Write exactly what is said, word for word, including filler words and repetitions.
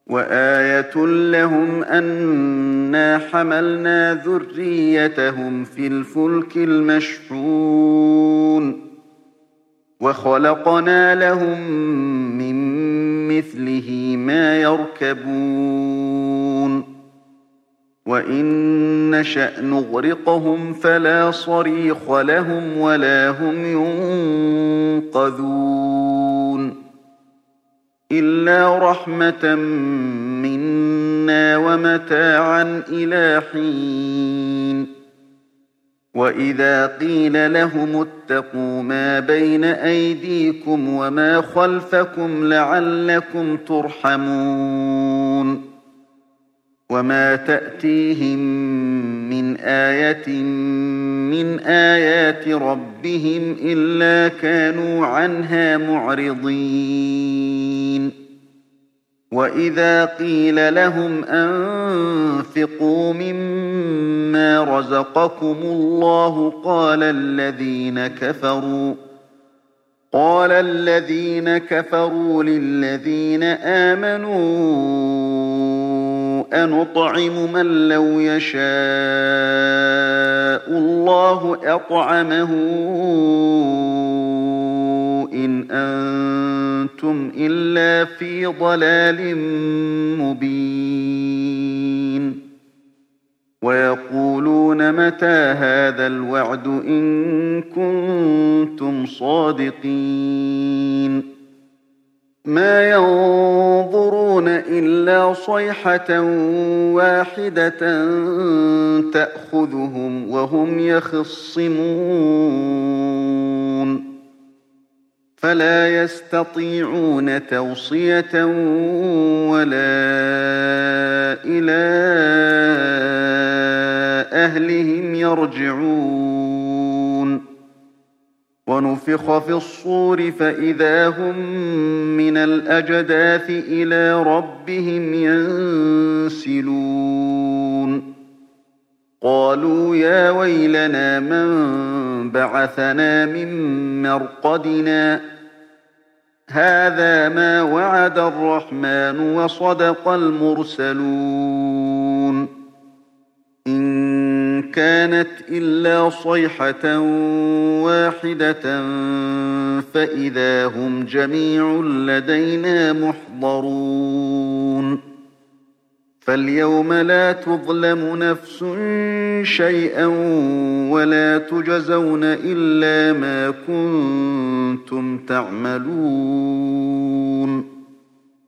وآية لهم أنا حملنا ذريتهم في الفلك المشحون وخلقنا لهم من مثله ما يركبون وإن نشأ نغرقهم فلا صريخ لهم ولا هم ينقذون إلا رحمة منا ومتاعا إلى حين وإذا قيل لهم اتقوا ما بين أيديكم وما خلفكم لعلكم ترحمون وما تأتيهم من آية من آيات ربهم إلا كانوا عنها معرضين وإذا قيل لهم أنفقوا مما رزقكم الله قال الذين كفروا قال الذين كفروا للذين آمنوا أنطعم من لو يشاء الله أطعمه إن أنتم إلا في ضلال مبين ويقولون متى هذا الوعد إن كنتم صادقين ما ينظرون إلا صيحة واحدة تأخذهم وهم يخصمون فلا يستطيعون توصية ولا إلى أهلهم يرجعون ونفخ في الصور فإذا هم من الأجداث إلى ربهم ينسلون قالوا يا ويلنا من بعثنا من مرقدنا هذا ما وعد الرحمن وصدق المرسلون إن كانت إلا صيحة واحدة فإذا هم جميع لدينا محضرون فاليوم لا تظلم نفس شيئا ولا تجزون إلا ما كنتم تعملون